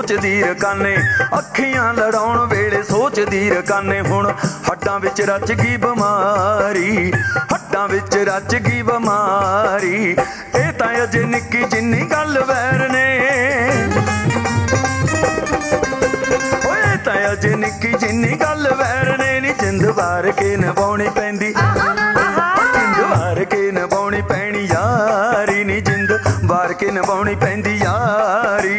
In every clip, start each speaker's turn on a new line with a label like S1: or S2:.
S1: सोचदी रकाने, अखियां लड़ाउण वेले सोचदी रकाने। हुण हड्डां विच रच गई बीमारी, हड्डां विच रच गई बीमारी। ए तां अजे निक्की जिन्नी गल वैर ने, ओए तां अजे निक्की जिन्नी गल वैर ने। नी जिंद वार के निभाउणी पैंदी, जिंद वार के निभाउणी पैणी यारी। नी जिंद वार के निभाउणी पैंदी यारी।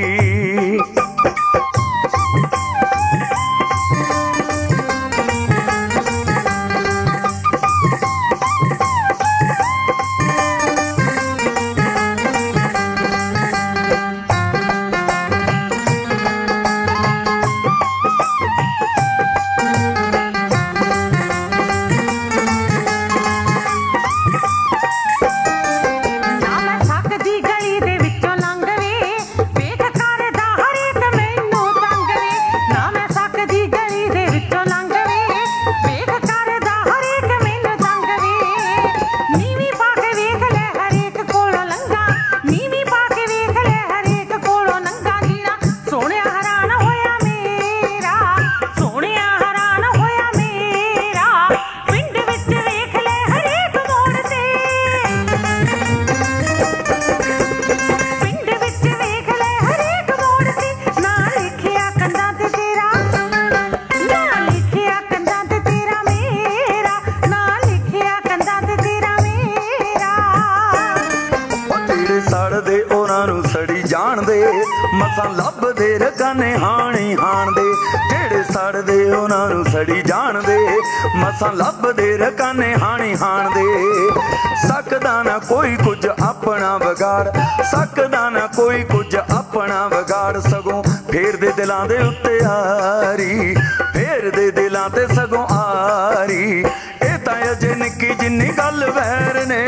S1: सड़दे उन्हां नूं सड़ी जाण दे, मसां लभदे रकाने हाणी हाण दे। जेड़े सड़दे उन्हां नूं सड़ी जाण दे, मसां लभदे रकाने हाणी हाण दे। सकदा ना कोई कुछ अपना बगाड़, सकदा ना कोई कुछ अपना बगाड़। सगों फेर दे दिलां दे उत्ते आरी, फेर दे दिलां ते सगों आरी। ए तां अजे निक्की जिन्नी गल वैर ने,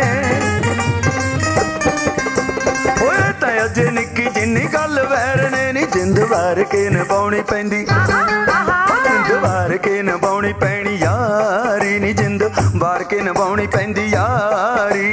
S1: अजे निक्की जिन्नी गल वैर ने। नी जिंद वार के निभाउणी पैंदी, जिंद वार के निभाउणी पैणी यारी। नी जिंद वार के निभाउणी पैंदी यारी।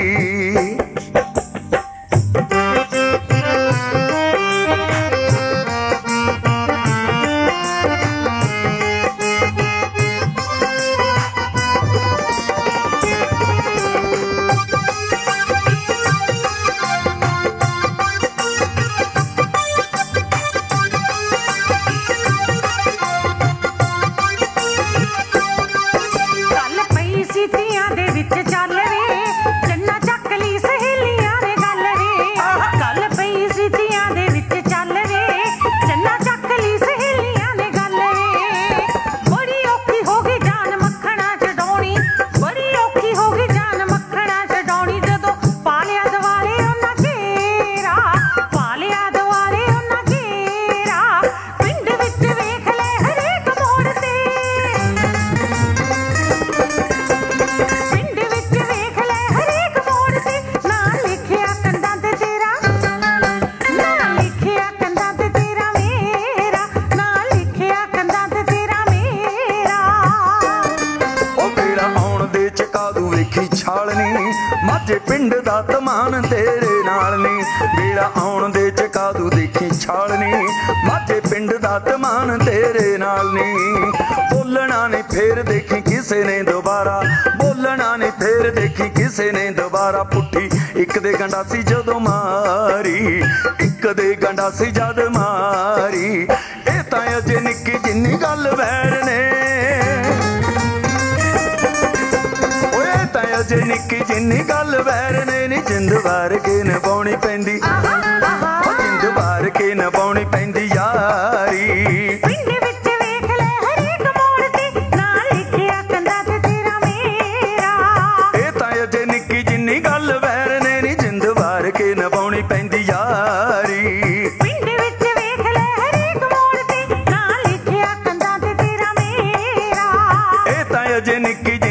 S1: माझे पिंड दा तमान तेरे नाल नी, बेड़ा आउण दे चकादू देखी छालनी। माझे पिंड दा तमान तेरे नाल नी, बोलना नहीं फेर देखी किसे ने दोबारा, बोलना नहीं फेर देखी किसे ने दोबारा। पुट्ठी एक दे गंडासी जदों मारी, एक दे गंडासी जद मारी। ए तां अजे निक्की जिन्नी गल वैर ने, अजे निक्की जिन्नी गल वैर ने। नी जिंद वार के निभाउणी पैंदी, जिंद वार के निभाउणी पैंदी यारी।
S2: पिंड विच वेख ले हरेक मोड़ ते, नाल लिखिया कंधां ते तेरा मेरा।
S1: ए तां अजे निक्की जिन्नी गल वैर ने। नी जिंद वार के निभाउणी पैंदी यारी।
S2: पिंड विच वेख ले हरेक मोड़ ते, नाल लिखिया कंधां ते तेरा मेरा।
S1: ए तां अजे निक्की